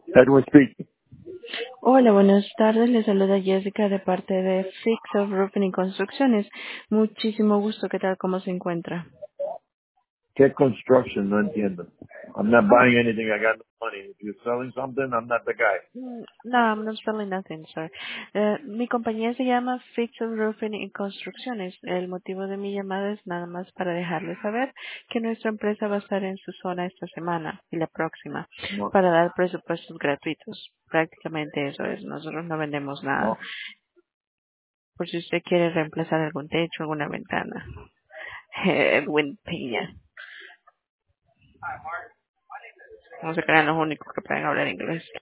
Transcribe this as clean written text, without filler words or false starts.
Edwin speaking. Hola, buenas tardes. Le saluda Jessica de parte de Fix of Roofing y Construcciones. Muchísimo gusto. ¿Qué tal? ¿Cómo se encuentra? ¿Qué construction? No entiendo. I'm not Oh, buying anything. I got no money. If you're selling something, I'm not the guy. no, I'm not selling nothing, sir. Mi compañía se llama Fix of Roofing y Construcciones. El motivo de mi llamada es nada más para dejarle saber que nuestra empresa va a estar en su zona esta semana y la próxima No, para dar presupuestos gratuitos. Prácticamente eso es. Nosotros no vendemos nada. no. Por si usted quiere reemplazar algún techo, alguna ventana. Edwin Peña. No se crean los únicos que pueden hablar inglés.